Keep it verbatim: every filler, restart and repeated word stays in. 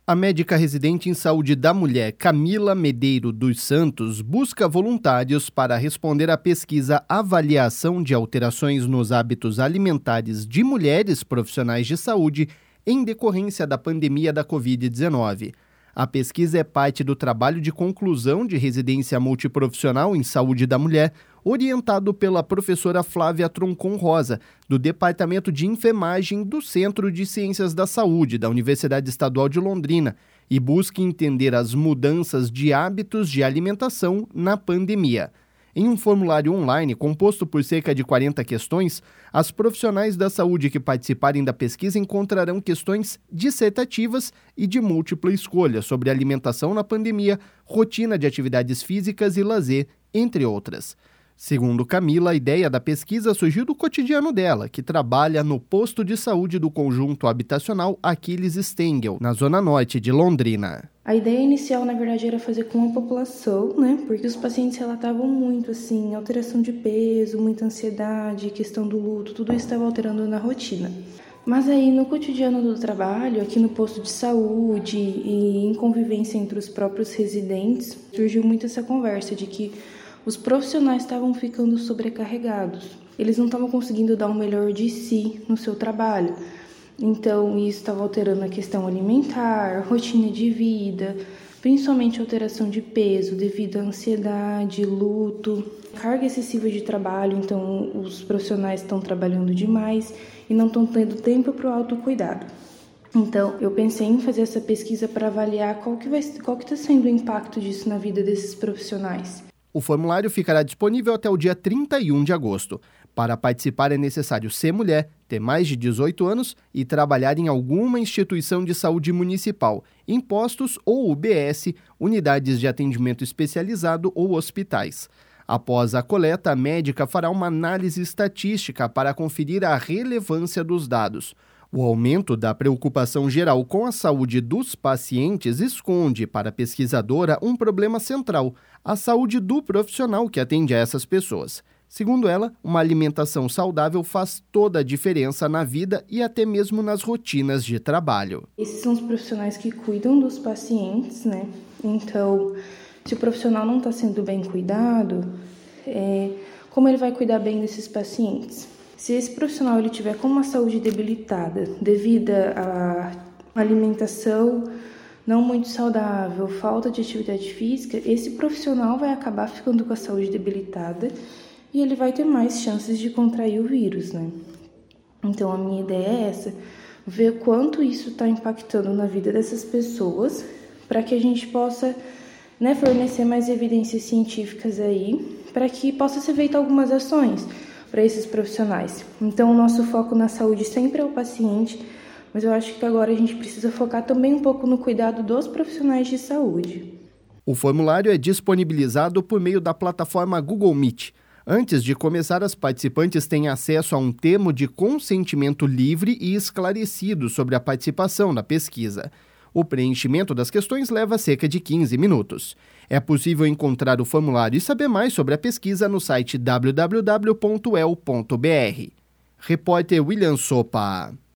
A médica residente em saúde da mulher, Camila Medeiro dos Santos, busca voluntários para responder à pesquisa Avaliação de Alterações nos Hábitos Alimentares de Mulheres Profissionais de Saúde em decorrência da pandemia da covid dezenove. A pesquisa é parte do trabalho de conclusão de residência multiprofissional em saúde da mulher, orientado pela professora Flávia Troncon Rosa, do Departamento de Enfermagem do Centro de Ciências da Saúde da Universidade Estadual de Londrina, e busca entender as mudanças de hábitos de alimentação na pandemia. Em um formulário online composto por cerca de quarenta questões, as profissionais da saúde que participarem da pesquisa encontrarão questões dissertativas e de múltipla escolha sobre alimentação na pandemia, rotina de atividades físicas e lazer, entre outras. Segundo Camila, a ideia da pesquisa surgiu do cotidiano dela, que trabalha no posto de saúde do conjunto habitacional Aquiles Stengel, na zona norte de Londrina. A ideia inicial, na verdade, era fazer com a população, né? Porque os pacientes relatavam muito, assim, alteração de peso, muita ansiedade, questão do luto, tudo isso estava alterando na rotina. Mas aí, no cotidiano do trabalho, aqui no posto de saúde e em convivência entre os próprios residentes, surgiu muito essa conversa de que os profissionais estavam ficando sobrecarregados. Eles não estavam conseguindo dar o melhor de si no seu trabalho. Então, isso estava alterando a questão alimentar, rotina de vida, principalmente alteração de peso devido à ansiedade, luto, carga excessiva de trabalho. Então, os profissionais estão trabalhando demais e não estão tendo tempo para o autocuidado. Então, eu pensei em fazer essa pesquisa para avaliar qual que vai, qual que está sendo o impacto disso na vida desses profissionais. O formulário ficará disponível até o dia trinta e um de agosto. Para participar é necessário ser mulher, ter mais de dezoito anos e trabalhar em alguma instituição de saúde municipal, em postos ou U B S, unidades de atendimento especializado ou hospitais. Após a coleta, a médica fará uma análise estatística para conferir a relevância dos dados. O aumento da preocupação geral com a saúde dos pacientes esconde para a pesquisadora um problema central: a saúde do profissional que atende a essas pessoas. Segundo ela, uma alimentação saudável faz toda a diferença na vida e até mesmo nas rotinas de trabalho. Esses são os profissionais que cuidam dos pacientes, né? Então, se o profissional não está sendo bem cuidado, é, como ele vai cuidar bem desses pacientes? Se esse profissional ele tiver com uma saúde debilitada devido à alimentação não muito saudável, falta de atividade física, esse profissional vai acabar ficando com a saúde debilitada e ele vai ter mais chances de contrair o vírus, né? Então, a minha ideia é essa, ver quanto isso está impactando na vida dessas pessoas para que a gente possa, né, fornecer mais evidências científicas aí, para que possa ser feita algumas ações para esses profissionais. Então, o nosso foco na saúde sempre é o paciente, mas eu acho que agora a gente precisa focar também um pouco no cuidado dos profissionais de saúde. O formulário é disponibilizado por meio da plataforma Google Meet. Antes de começar, as participantes têm acesso a um termo de consentimento livre e esclarecido sobre a participação na pesquisa. O preenchimento das questões leva cerca de quinze minutos. É possível encontrar o formulário e saber mais sobre a pesquisa no site w w w ponto u e l ponto b r. Repórter William Sopa.